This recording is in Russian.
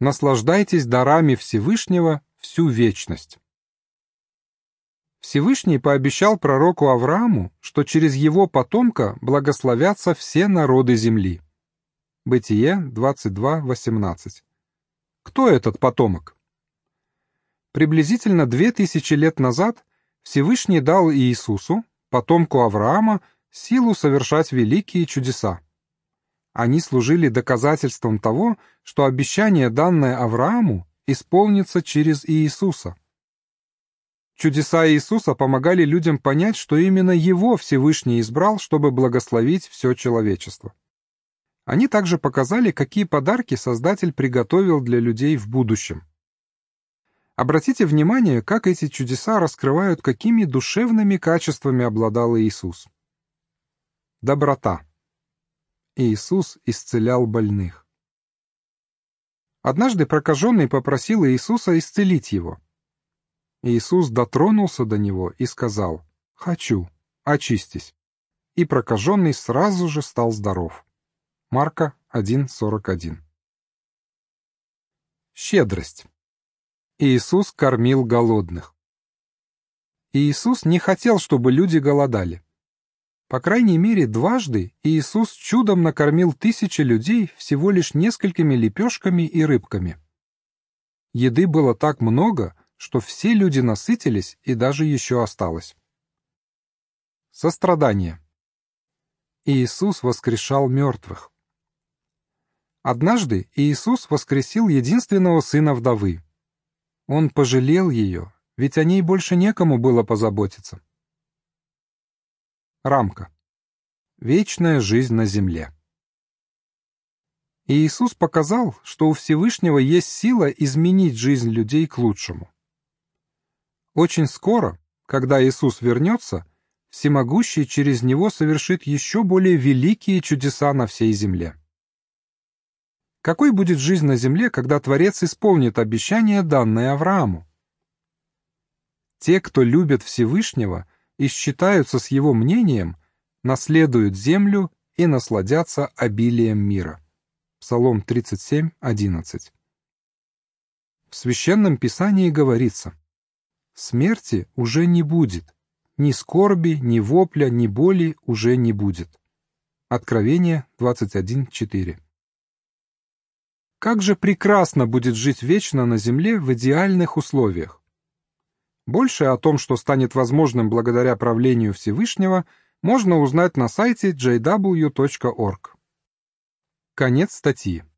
Наслаждайтесь дарами Всевышнего всю вечность. Всевышний пообещал пророку Аврааму, что через его потомка благословятся все народы земли. Бытие 22:18. Кто этот потомок? Приблизительно 2000 лет назад Всевышний дал Иисусу, потомку Авраама, силу совершать великие чудеса. Они служили доказательством того, что обещание, данное Аврааму, исполнится через Иисуса. Чудеса Иисуса помогали людям понять, что именно Его Всевышний избрал, чтобы благословить все человечество. Они также показали, какие подарки Создатель приготовил для людей в будущем. Обратите внимание, как эти чудеса раскрывают, какими душевными качествами обладал Иисус. Доброта. Иисус исцелял больных. Однажды прокаженный попросил Иисуса исцелить его. Иисус дотронулся до него и сказал: «Хочу, очистись». И прокаженный сразу же стал здоров. Марка 1:41. Щедрость. Иисус кормил голодных. Иисус не хотел, чтобы люди голодали. По крайней мере, дважды Иисус чудом накормил тысячи людей всего лишь несколькими лепешками и рыбками. Еды было так много, что все люди насытились и даже еще осталось. Сострадание. Иисус воскрешал мертвых. Однажды Иисус воскресил единственного сына вдовы. Он пожалел ее, ведь о ней больше некому было позаботиться. Рамка. Вечная жизнь на земле. Иисус показал, что у Всевышнего есть сила изменить жизнь людей к лучшему. Очень скоро, когда Иисус вернется, Всемогущий через Него совершит еще более великие чудеса на всей земле. Какой будет жизнь на земле, когда Творец исполнит обещание, данное Аврааму? Те, кто любят Всевышнего и считаются с Его мнением, наследуют землю и насладятся обилием мира. Псалом 37:11. В Священном Писании говорится: «Смерти уже не будет, ни скорби, ни вопля, ни боли уже не будет». Откровение 21:4. Как же прекрасно будет жить вечно на земле в идеальных условиях! Больше о том, что станет возможным благодаря правлению Всевышнего, можно узнать на сайте jw.org. Конец статьи.